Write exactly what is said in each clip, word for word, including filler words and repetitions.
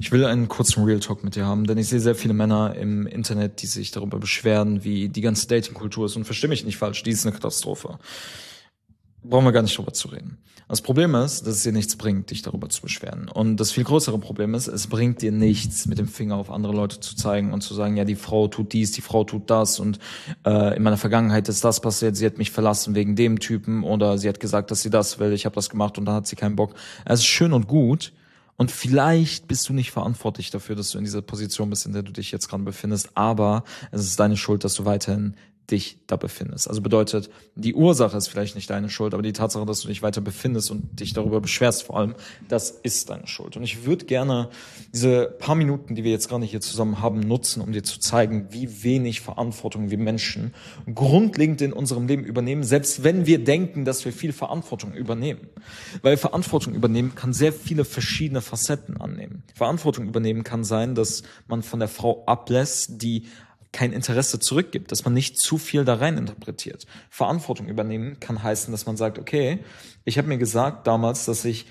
Ich will einen kurzen Real Talk mit dir haben, denn ich sehe sehr viele Männer im Internet, die sich darüber beschweren, wie die ganze Dating-Kultur ist. Und versteh mich nicht falsch, die ist eine Katastrophe. Brauchen wir gar nicht drüber zu reden. Das Problem ist, dass es dir nichts bringt, dich darüber zu beschweren. Und das viel größere Problem ist, es bringt dir nichts, mit dem Finger auf andere Leute zu zeigen und zu sagen, ja, die Frau tut dies, die Frau tut das und äh, in meiner Vergangenheit ist das passiert, sie hat mich verlassen wegen dem Typen oder sie hat gesagt, dass sie das will, ich habe das gemacht und dann hat sie keinen Bock. Es ist schön und gut. Und vielleicht bist du nicht verantwortlich dafür, dass du in dieser Position bist, in der du dich jetzt gerade befindest, aber es ist deine Schuld, dass du weiterhin dich da befindest. Also bedeutet, die Ursache ist vielleicht nicht deine Schuld, aber die Tatsache, dass du dich weiter befindest und dich darüber beschwerst vor allem, das ist deine Schuld. Und ich würde gerne diese paar Minuten, die wir jetzt gerade hier zusammen haben, nutzen, um dir zu zeigen, wie wenig Verantwortung wir Menschen grundlegend in unserem Leben übernehmen, selbst wenn wir denken, dass wir viel Verantwortung übernehmen. Weil Verantwortung übernehmen kann sehr viele verschiedene Facetten annehmen. Verantwortung übernehmen kann sein, dass man von der Frau ablässt, die kein Interesse zurückgibt, dass man nicht zu viel da rein interpretiert. Verantwortung übernehmen kann heißen, dass man sagt, okay, ich habe mir gesagt damals, dass ich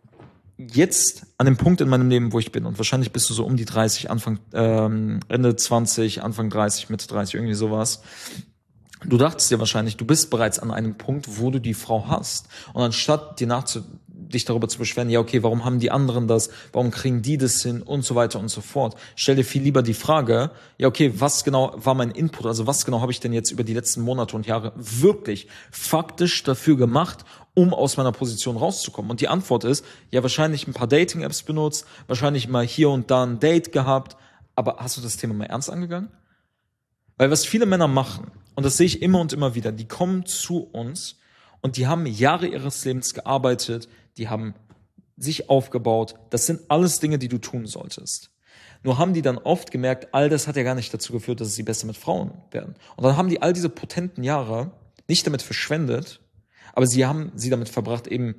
jetzt an dem Punkt in meinem Leben, wo ich bin, und wahrscheinlich bist du so um die dreißig, Anfang ähm, Ende zwanzig, Anfang dreißig, Mitte dreißig, irgendwie sowas. Du dachtest dir wahrscheinlich, du bist bereits an einem Punkt, wo du die Frau hast. Und anstatt dir nachzu dich darüber zu beschweren, ja okay, warum haben die anderen das, warum kriegen die das hin und so weiter und so fort. Stell dir viel lieber die Frage, ja okay, was genau war mein Input, also was genau habe ich denn jetzt über die letzten Monate und Jahre wirklich faktisch dafür gemacht, um aus meiner Position rauszukommen? Und die Antwort ist, ja wahrscheinlich ein paar Dating-Apps benutzt, wahrscheinlich mal hier und da ein Date gehabt, aber hast du das Thema mal ernst angegangen? Weil was viele Männer machen, und das sehe ich immer und immer wieder, die kommen zu uns und die haben Jahre ihres Lebens gearbeitet, die haben sich aufgebaut. Das sind alles Dinge, die du tun solltest. Nur haben die dann oft gemerkt, all das hat ja gar nicht dazu geführt, dass sie besser mit Frauen werden. Und dann haben die all diese potenten Jahre nicht damit verschwendet, aber sie haben sie damit verbracht, eben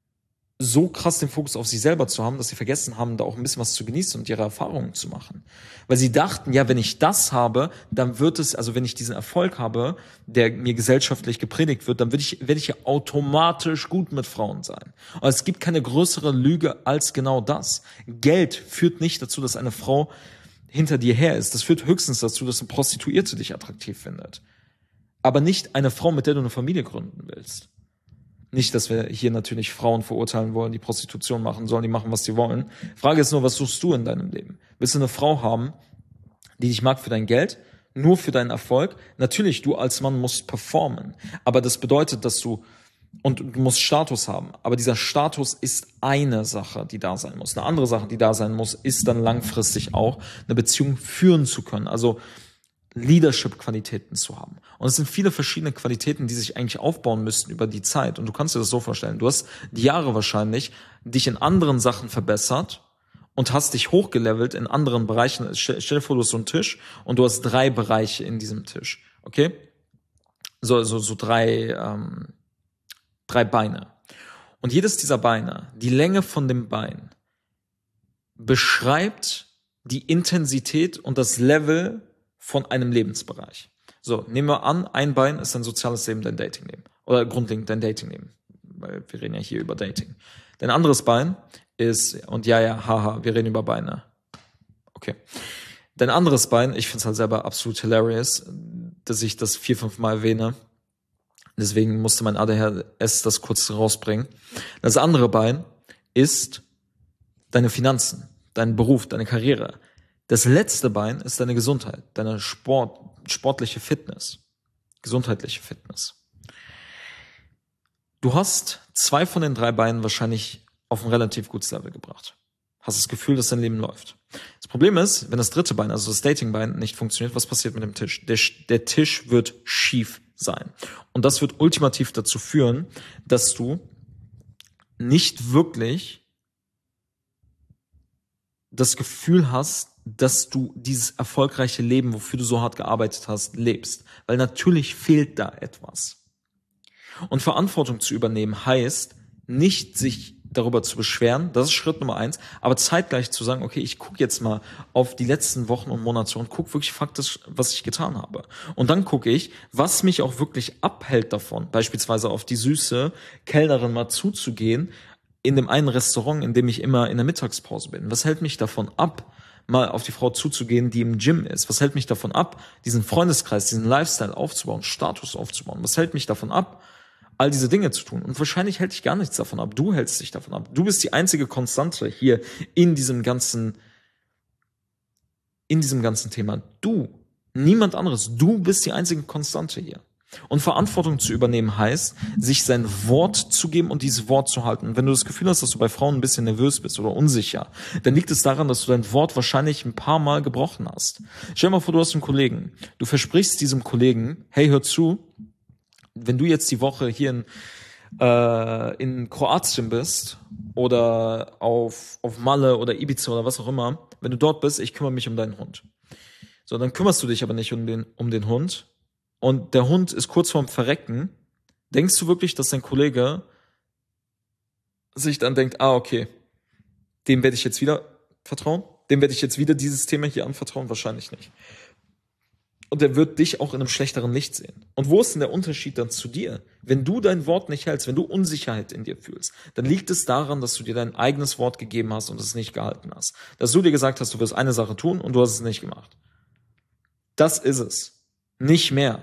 so krass den Fokus auf sich selber zu haben, dass sie vergessen haben, da auch ein bisschen was zu genießen und ihre Erfahrungen zu machen. Weil sie dachten, ja, wenn ich das habe, dann wird es, also wenn ich diesen Erfolg habe, der mir gesellschaftlich gepredigt wird, dann werde ich, werde ich ja automatisch gut mit Frauen sein. Und es gibt keine größere Lüge als genau das. Geld führt nicht dazu, dass eine Frau hinter dir her ist. Das führt höchstens dazu, dass eine Prostituierte dich attraktiv findet. Aber nicht eine Frau, mit der du eine Familie gründen willst. Nicht, dass wir hier natürlich Frauen verurteilen wollen, die Prostitution machen sollen, die machen, was sie wollen. Frage ist nur, was suchst du in deinem Leben? Willst du eine Frau haben, die dich mag für dein Geld, nur für deinen Erfolg? Natürlich, du als Mann musst performen. Aber das bedeutet, dass du, und du musst Status haben. Aber dieser Status ist eine Sache, die da sein muss. Eine andere Sache, die da sein muss, ist dann langfristig auch, eine Beziehung führen zu können. Also Leadership-Qualitäten zu haben. Und es sind viele verschiedene Qualitäten, die sich eigentlich aufbauen müssten über die Zeit. Und du kannst dir das so vorstellen, du hast die Jahre wahrscheinlich dich in anderen Sachen verbessert und hast dich hochgelevelt in anderen Bereichen. Stell dir vor, du hast so einen Tisch und du hast drei Bereiche in diesem Tisch. Okay? So, so, so drei, ähm, drei Beine. Und jedes dieser Beine, die Länge von dem Bein, beschreibt die Intensität und das Level von einem Lebensbereich. So, nehmen wir an, ein Bein ist dein soziales Leben, dein Datingleben. Oder grundlegend dein Datingleben. Weil wir reden ja hier über Dating. Dein anderes Bein ist, und ja, ja, haha, wir reden über Beine. Okay. Dein anderes Bein, ich finde es halt selber absolut hilarious, dass ich das vier, fünf Mal erwähne. Deswegen musste mein A D H S das kurz rausbringen. Das andere Bein ist deine Finanzen, dein Beruf, deine Karriere. Das letzte Bein ist deine Gesundheit, deine Sport, sportliche Fitness, gesundheitliche Fitness. Du hast zwei von den drei Beinen wahrscheinlich auf ein relativ gutes Level gebracht. Hast das Gefühl, dass dein Leben läuft. Das Problem ist, wenn das dritte Bein, also das Datingbein, nicht funktioniert, was passiert mit dem Tisch? Der, der Tisch wird schief sein. Und das wird ultimativ dazu führen, dass du nicht wirklich das Gefühl hast, dass du dieses erfolgreiche Leben, wofür du so hart gearbeitet hast, lebst. Weil natürlich fehlt da etwas. Und Verantwortung zu übernehmen heißt, nicht sich darüber zu beschweren, das ist Schritt Nummer eins, aber zeitgleich zu sagen, okay, ich gucke jetzt mal auf die letzten Wochen und Monate und gucke wirklich faktisch, was ich getan habe. Und dann gucke ich, was mich auch wirklich abhält davon, beispielsweise auf die süße Kellnerin mal zuzugehen, in dem einen Restaurant, in dem ich immer in der Mittagspause bin? Was hält mich davon ab, mal auf die Frau zuzugehen, die im Gym ist? Was hält mich davon ab, diesen Freundeskreis, diesen Lifestyle aufzubauen, Status aufzubauen? Was hält mich davon ab, all diese Dinge zu tun? Und wahrscheinlich hält dich gar nichts davon ab. Du hältst dich davon ab. Du bist die einzige Konstante hier in diesem ganzen, in diesem ganzen Thema. Du, niemand anderes. Du bist die einzige Konstante hier. Und Verantwortung zu übernehmen heißt, sich sein Wort zu geben und dieses Wort zu halten. Und wenn du das Gefühl hast, dass du bei Frauen ein bisschen nervös bist oder unsicher, dann liegt es daran, dass du dein Wort wahrscheinlich ein paar Mal gebrochen hast. Stell dir mal vor, du hast einen Kollegen. Du versprichst diesem Kollegen, hey, hör zu, wenn du jetzt die Woche hier in, äh, in Kroatien bist oder auf, auf Malle oder Ibiza oder was auch immer, wenn du dort bist, ich kümmere mich um deinen Hund. So, dann kümmerst du dich aber nicht um den, um den Hund. Und der Hund ist kurz vorm Verrecken, denkst du wirklich, dass dein Kollege sich dann denkt, ah, okay, dem werde ich jetzt wieder vertrauen? Dem werde ich jetzt wieder dieses Thema hier anvertrauen? Wahrscheinlich nicht. Und er wird dich auch in einem schlechteren Licht sehen. Und wo ist denn der Unterschied dann zu dir? Wenn du dein Wort nicht hältst, wenn du Unsicherheit in dir fühlst, dann liegt es daran, dass du dir dein eigenes Wort gegeben hast und es nicht gehalten hast. Dass du dir gesagt hast, du wirst eine Sache tun und du hast es nicht gemacht. Das ist es. Nicht mehr.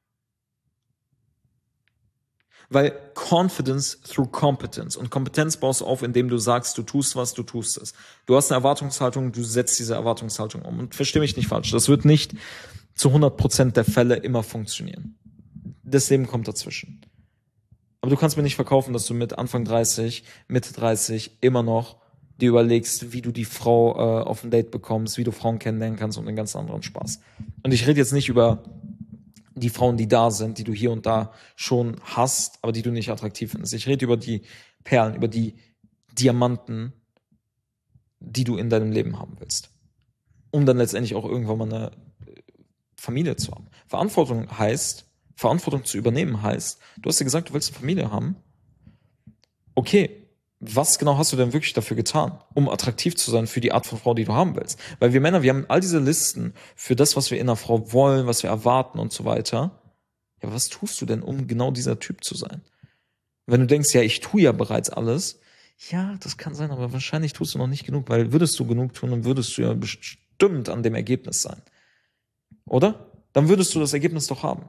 Weil Confidence through Competence. Und Kompetenz baust du auf, indem du sagst, du tust was, du tust es. Du hast eine Erwartungshaltung, du setzt diese Erwartungshaltung um. Und versteh mich nicht falsch, das wird nicht zu hundert Prozent der Fälle immer funktionieren. Das Leben kommt dazwischen. Aber du kannst mir nicht verkaufen, dass du mit Anfang dreißig, Mitte dreißig immer noch dir überlegst, wie du die Frau äh, auf ein Date bekommst, wie du Frauen kennenlernen kannst und einen ganz anderen Spaß. Und ich rede jetzt nicht über die Frauen, die da sind, die du hier und da schon hast, aber die du nicht attraktiv findest. Ich rede über die Perlen, über die Diamanten, die du in deinem Leben haben willst. Um dann letztendlich auch irgendwann mal eine Familie zu haben. Verantwortung heißt, Verantwortung zu übernehmen heißt, du hast ja gesagt, du willst eine Familie haben. Okay, was genau hast du denn wirklich dafür getan, um attraktiv zu sein für die Art von Frau, die du haben willst? Weil wir Männer, wir haben all diese Listen für das, was wir in einer Frau wollen, was wir erwarten und so weiter. Ja, was tust du denn, um genau dieser Typ zu sein? Wenn du denkst, ja, ich tue ja bereits alles, ja, das kann sein, aber wahrscheinlich tust du noch nicht genug, weil würdest du genug tun, dann würdest du ja bestimmt an dem Ergebnis sein. Oder? Dann würdest du das Ergebnis doch haben.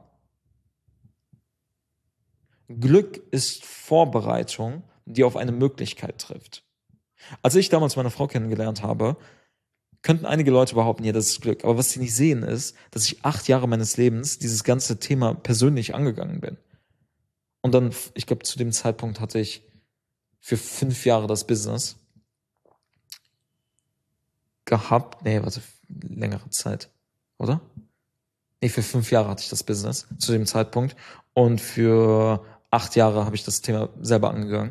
Glück ist Vorbereitung, die auf eine Möglichkeit trifft. Als ich damals meine Frau kennengelernt habe, könnten einige Leute behaupten, ja, das ist Glück. Aber was sie nicht sehen ist, dass ich acht Jahre meines Lebens dieses ganze Thema persönlich angegangen bin. Und dann, ich glaube, zu dem Zeitpunkt hatte ich für fünf Jahre das Business gehabt. Nee, warte, längere Zeit, oder? Nee, für fünf Jahre hatte ich das Business zu dem Zeitpunkt. Und für acht Jahre habe ich das Thema selber angegangen.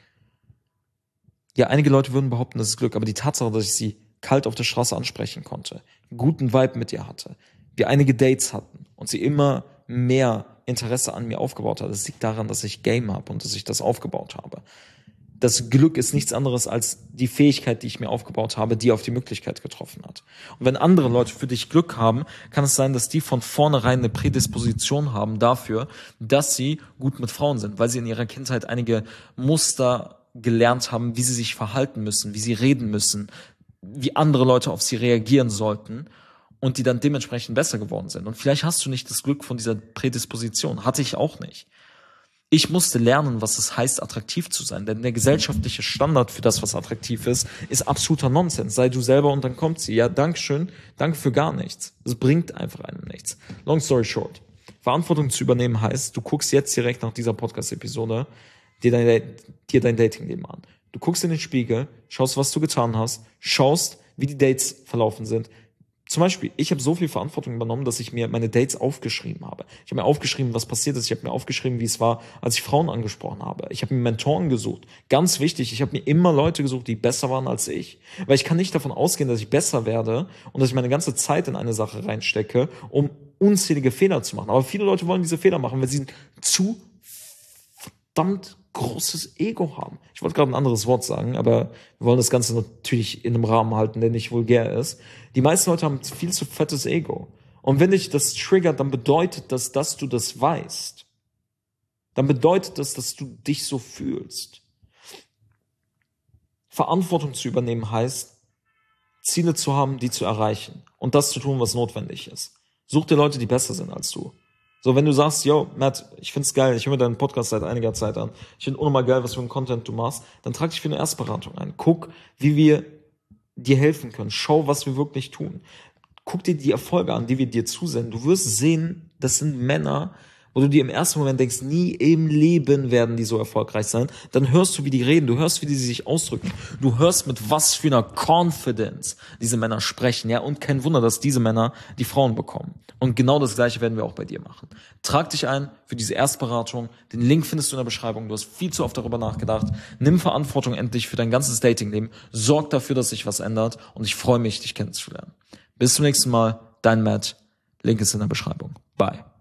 Ja, einige Leute würden behaupten, das ist Glück, aber die Tatsache, dass ich sie kalt auf der Straße ansprechen konnte, einen guten Vibe mit ihr hatte, wir einige Dates hatten und sie immer mehr Interesse an mir aufgebaut hat, das liegt daran, dass ich Game habe und dass ich das aufgebaut habe. Das Glück ist nichts anderes als die Fähigkeit, die ich mir aufgebaut habe, die auf die Möglichkeit getroffen hat. Und wenn andere Leute für dich Glück haben, kann es sein, dass die von vornherein eine Prädisposition haben dafür, dass sie gut mit Frauen sind, weil sie in ihrer Kindheit einige Muster gelernt haben, wie sie sich verhalten müssen, wie sie reden müssen, wie andere Leute auf sie reagieren sollten und die dann dementsprechend besser geworden sind. Und vielleicht hast du nicht das Glück von dieser Prädisposition. Hatte ich auch nicht. Ich musste lernen, was es heißt, attraktiv zu sein. Denn der gesellschaftliche Standard für das, was attraktiv ist, ist absoluter Nonsens. Sei du selber und dann kommt sie. Ja, Dankeschön, danke für gar nichts. Es bringt einfach einem nichts. Long story short. Verantwortung zu übernehmen heißt, du guckst jetzt direkt nach dieser Podcast-Episode dir dein, dir dein Datingleben an. Du guckst in den Spiegel, schaust, was du getan hast, schaust, wie die Dates verlaufen sind. Zum Beispiel, ich habe so viel Verantwortung übernommen, dass ich mir meine Dates aufgeschrieben habe. Ich habe mir aufgeschrieben, was passiert ist. Ich habe mir aufgeschrieben, wie es war, als ich Frauen angesprochen habe. Ich habe mir Mentoren gesucht. Ganz wichtig, ich habe mir immer Leute gesucht, die besser waren als ich. Weil ich kann nicht davon ausgehen, dass ich besser werde und dass ich meine ganze Zeit in eine Sache reinstecke, um unzählige Fehler zu machen. Aber viele Leute wollen diese Fehler machen, weil sie zu verdammt großes Ego haben. Ich wollte gerade ein anderes Wort sagen, aber wir wollen das Ganze natürlich in einem Rahmen halten, der nicht vulgär ist. Die meisten Leute haben viel zu fettes Ego. Und wenn dich das triggert, dann bedeutet das, dass du das weißt. Dann bedeutet das, dass du dich so fühlst. Verantwortung zu übernehmen heißt, Ziele zu haben, die zu erreichen und das zu tun, was notwendig ist. Such dir Leute, die besser sind als du. So, wenn du sagst, yo, Matt, ich find's geil, ich höre mir deinen Podcast seit einiger Zeit an, ich finde unnormal geil, was für einen Content du machst, dann trag dich für eine Erstberatung ein. Guck, wie wir dir helfen können. Schau, was wir wirklich tun. Guck dir die Erfolge an, die wir dir zusenden. Du wirst sehen, das sind Männer, wo du dir im ersten Moment denkst, nie im Leben werden die so erfolgreich sein. Dann hörst du, wie die reden, du hörst, wie die sich ausdrücken. Du hörst, mit was für einer Confidence diese Männer sprechen. Ja, und kein Wunder, dass diese Männer die Frauen bekommen. Und genau das Gleiche werden wir auch bei dir machen. Trag dich ein für diese Erstberatung. Den Link findest du in der Beschreibung. Du hast viel zu oft darüber nachgedacht. Nimm Verantwortung endlich für dein ganzes Datingleben. Sorg dafür, dass sich was ändert. Und ich freue mich, dich kennenzulernen. Bis zum nächsten Mal. Dein Matt. Link ist in der Beschreibung. Bye.